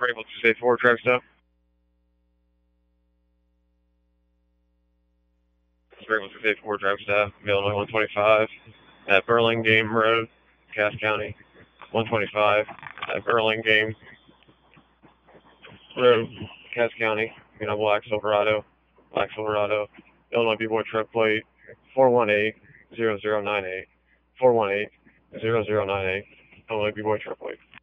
Bravo 284, track stop. Bravo 284, drive stop, Illinois 125 at Burlingame Road, Cass County. 125 at Burlingame Road, Cass County. Black Silverado, Illinois B-Boy truck plate 418-0098, 418-0098, Illinois B-Boy truck plate.